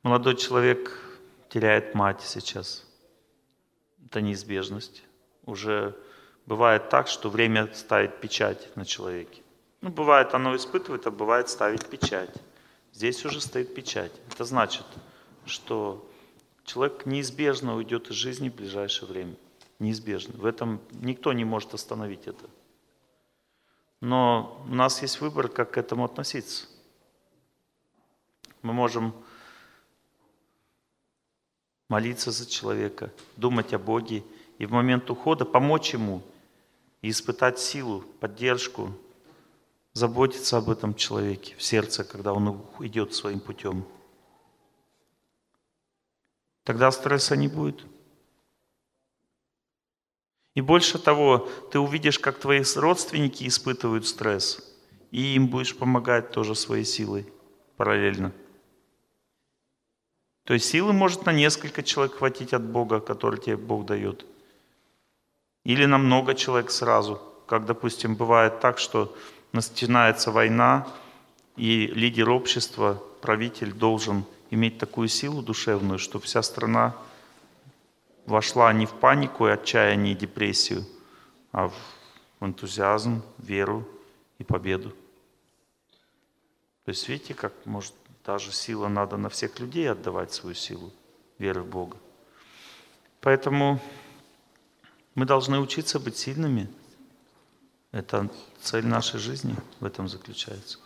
Молодой человек теряет мать сейчас. Это неизбежность. Уже бывает так, что время ставит печать на человеке. Ну, бывает, оно испытывает, а бывает ставить печать. Здесь уже стоит печать. Это значит, что человек неизбежно уйдет из жизни в ближайшее время. Неизбежно. В этом никто не может остановить это. Но у нас есть выбор, как к этому относиться. Мы можем молиться за человека, думать о Боге и в момент ухода помочь ему и испытать силу, поддержку, заботиться об этом человеке в сердце, когда он идет своим путем. Тогда стресса не будет. И больше того, ты увидишь, как твои родственники испытывают стресс, и им будешь помогать тоже своей силой параллельно. То есть силы может на несколько человек хватить от Бога, который тебе Бог дает. Или на много человек сразу. Как, допустим, бывает так, что начинается война, и лидер общества, правитель должен иметь такую силу душевную, что вся страна вошла не в панику и отчаяние и депрессию, а в энтузиазм, веру и победу. То есть видите, как может даже сила, надо на всех людей отдавать свою силу веры в Бога. Поэтому мы должны учиться быть сильными. Это цель нашей жизни в этом заключается.